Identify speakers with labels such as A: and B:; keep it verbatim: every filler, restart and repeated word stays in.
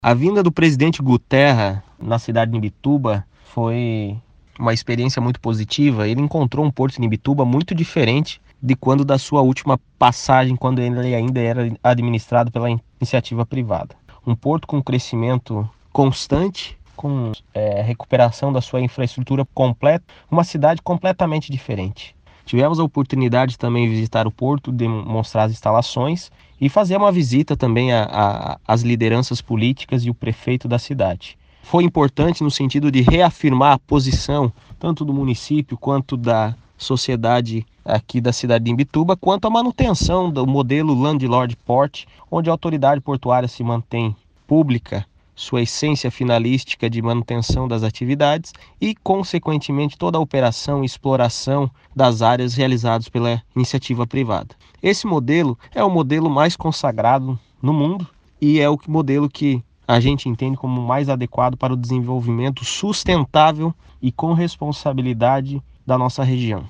A: A vinda do presidente Guterra na cidade de Imbituba foi uma experiência muito positiva. Ele encontrou um porto de Imbituba muito diferente de quando da sua última passagem, quando ele ainda era administrado pela iniciativa privada. Um porto com crescimento constante, com é, recuperação da sua infraestrutura completa, uma cidade completamente diferente. Tivemos a oportunidade de também visitar o porto, demonstrar as instalações e fazer uma visita também às lideranças políticas e o prefeito da cidade. Foi importante no sentido de reafirmar a posição tanto do município quanto da sociedade aqui da cidade de Imbituba, quanto à manutenção do modelo Landlord Port, onde a autoridade portuária se mantém pública, sua essência finalística de manutenção das atividades e, consequentemente, toda a operação e exploração das áreas realizadas pela iniciativa privada. Esse modelo é o modelo mais consagrado no mundo e é o modelo que a gente entende como mais adequado para o desenvolvimento sustentável e com responsabilidade da nossa região.